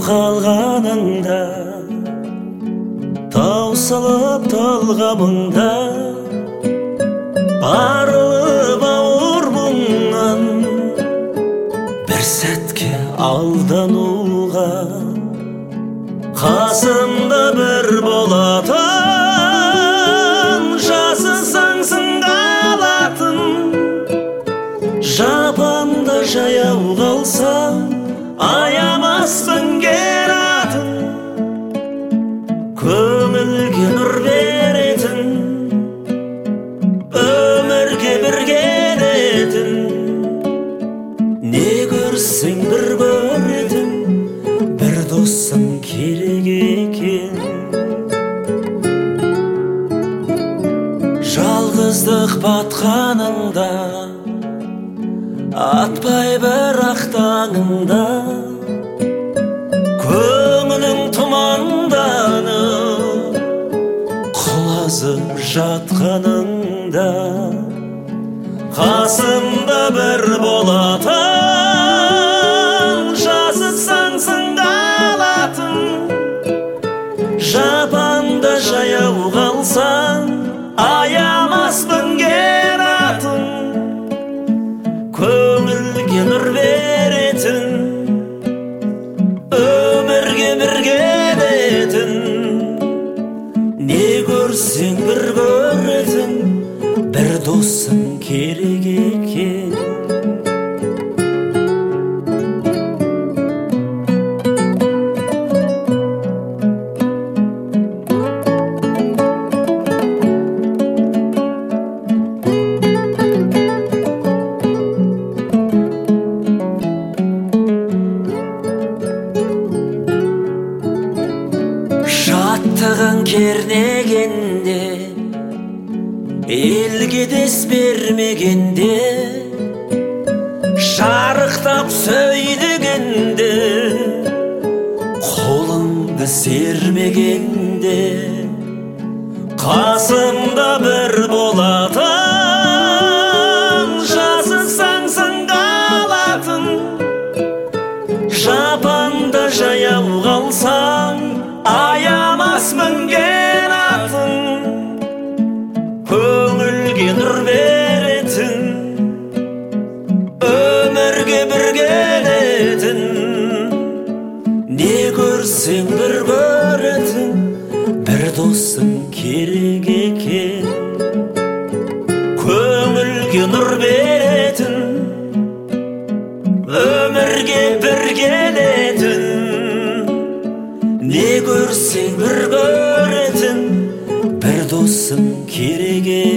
қалғаныңда, таусылып талғамыңда, арылып ауыр мұңнан бір сәтке алдануға, қасымда бір болатын, жасысаң сынға алатын, жапанда жаяу қалсаң аямаспын кер атын, көңілге нұр беретін, өмірге бір келетін, не көрсең бір көретін, бір досың керек екен. Жалғыздық батқаныңда, атпай бірақ таңыңда, көңілің тұманданып құлазып жатқаныңда, қасымда бір болатын, жасысаң сынға алатын, жапанда жаяу қалсаң аямаспын кер атын, көңілге нұр беретін, өмірге бір келетін, не көрсең бір көретін, бір досың керек екен. Жаттығын кернегенде, елге дес бермегенде, шарықтап сөйлегенде, қолыңды сермегенде, қасымда бір болатын, жасысаң сынға алатын, жапанда жаяу қалсаң аямаспын кер атын, көңілге нұр беретін, өмірге бір келетін, не көрсең бір көретін, бір досың керек екен. Көңілге нұр беретін, өмірге бір келетін, не көрсең бір көретін, бір досың керек екен.